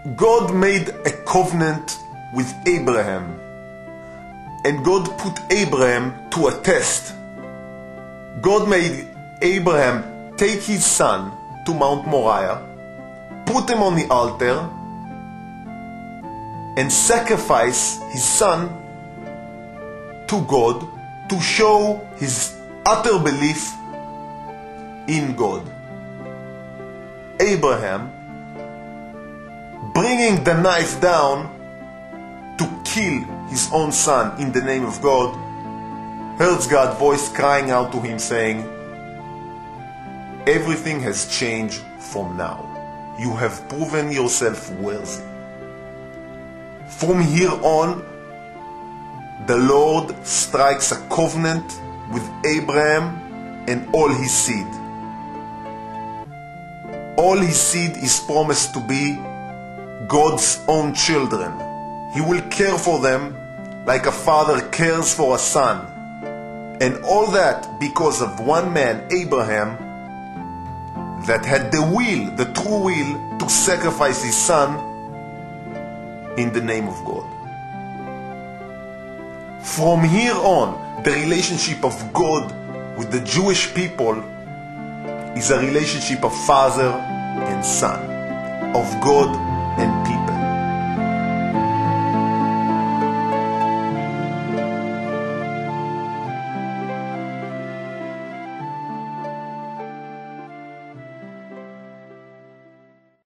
God made a covenant with Abraham, and God put Abraham to a test. God made Abraham take his son to Mount Moriah, put him on the altar, and sacrifice his son to God to show his utter belief in God. Abraham, bringing the knife down to kill his own son in the name of God, heard God's voice crying out to him saying, "Everything has changed from now. You have proven yourself worthy. From here on, the Lord strikes a covenant with Abraham and all his seed. All his seed is promised to be God's own children. He will care for them like a father cares for a son. And all that because of one man, Abraham, that had the will, the true will, to sacrifice his son in the name of God." From here on, the relationship of God with the Jewish people is a relationship of father and son, of God and people.